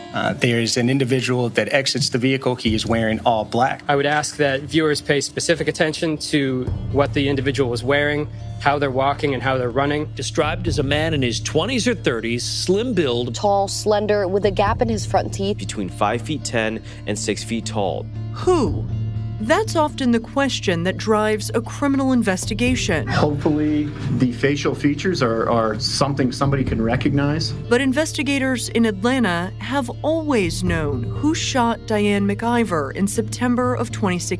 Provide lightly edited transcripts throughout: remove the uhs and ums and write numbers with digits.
There's an individual that exits the vehicle. He is wearing all black. I would ask that viewers pay specific attention to what the individual was wearing, how they're walking, and how they're running. Described as a man in his 20s or 30s, slim build. Tall, slender, with a gap in his front teeth. Between 5'10" and 6 feet tall. Who? That's often the question that drives a criminal investigation. Hopefully, the facial features are something somebody can recognize. But investigators in Atlanta have always known who shot Diane McIver in September of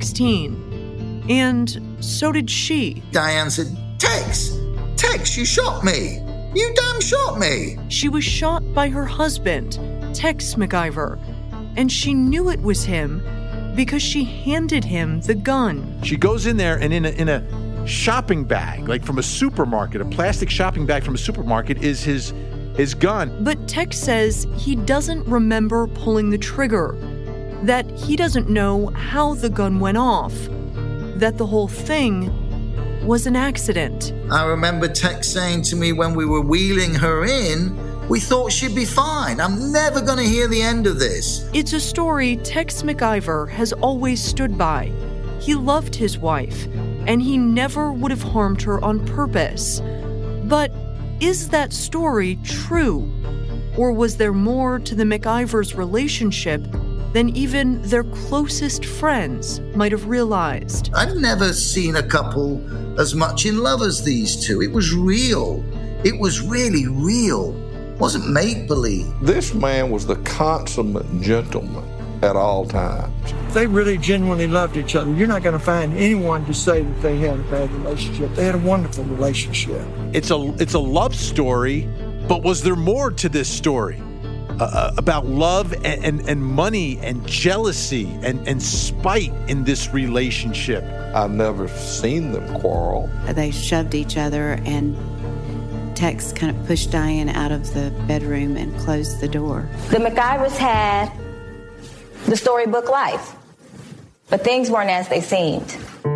2016. And so did she. Diane said, Tex, you shot me. You damn shot me. She was shot by her husband, Tex McIver, and she knew it was him because she handed him the gun. She goes in there and in a shopping bag, like from a supermarket, a plastic shopping bag from a supermarket, is his gun. But Tex says he doesn't remember pulling the trigger, that he doesn't know how the gun went off, that the whole thing was an accident. I remember Tex saying to me when we were wheeling her in, we thought she'd be fine. I'm never going to hear the end of this. It's a story Tex McIver has always stood by. He loved his wife, and he never would have harmed her on purpose. But is that story true? Or was there more to the McIvers' relationship than even their closest friends might have realized? I've never seen a couple as much in love as these two. It was real. It was really real. It wasn't make-believe. This man was the consummate gentleman at all times. They really genuinely loved each other. You're not going to find anyone to say that they had a bad relationship. They had a wonderful relationship. It's a love story, but was there more to this story? About love and money and jealousy and spite in this relationship. I've never seen them quarrel. They shoved each other, and Tex kind of pushed Diane out of the bedroom and closed the door. The McIvers had the storybook life, but things weren't as they seemed.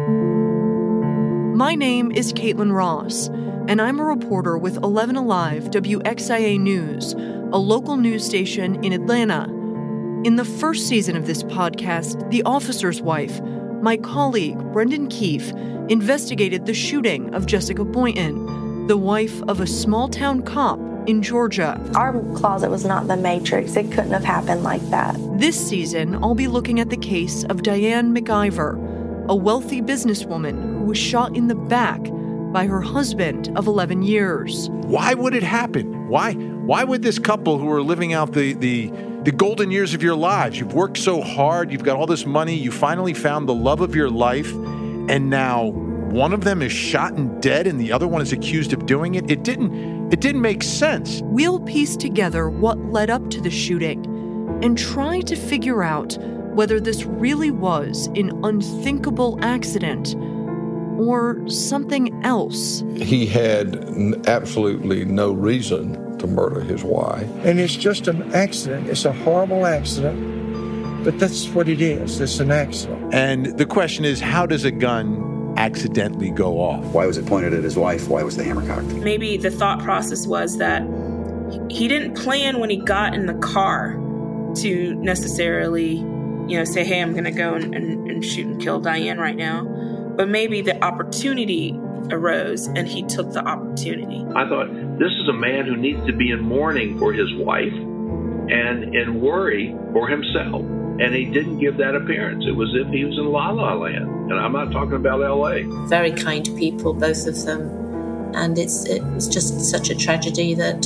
My name is Caitlin Ross, and I'm a reporter with 11 Alive WXIA News, a local news station in Atlanta. In the first season of this podcast, The Officer's Wife, my colleague, Brendan Keefe, investigated the shooting of Jessica Boynton, the wife of a small-town cop in Georgia. Our closet was not the Matrix. It couldn't have happened like that. This season, I'll be looking at the case of Diane McIver, a wealthy businesswoman who was shot in the back by her husband of 11 years. Why would it happen? Why would this couple who are living out the golden years of your lives, you've worked so hard, you've got all this money, you finally found the love of your life, and now one of them is shot and dead and the other one is accused of doing it? It didn't make sense. We'll piece together what led up to the shooting and try to figure out whether this really was an unthinkable accident or something else. He had absolutely no reason to murder his wife. And it's just an accident. It's a horrible accident, but that's what it is. It's an accident. And the question is, how does a gun accidentally go off? Why was it pointed at his wife? Why was the hammer cocked? Maybe the thought process was that he didn't plan when he got in the car to necessarily, say, hey, I'm going to go and shoot and kill Diane right now. But maybe the opportunity arose and he took the opportunity. I thought, this is a man who needs to be in mourning for his wife and in worry for himself. And he didn't give that appearance. It was as if he was in La La Land. And I'm not talking about L.A. Very kind people, both of them. And it was just such a tragedy that,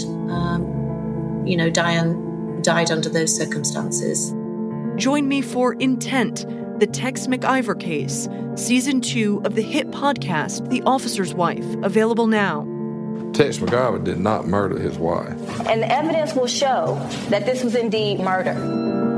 Diane died under those circumstances. Join me for Intent, the Tex McIver case, Season 2 of the hit podcast, The Officer's Wife, available now. Tex McIver did not murder his wife. And the evidence will show that this was indeed murder.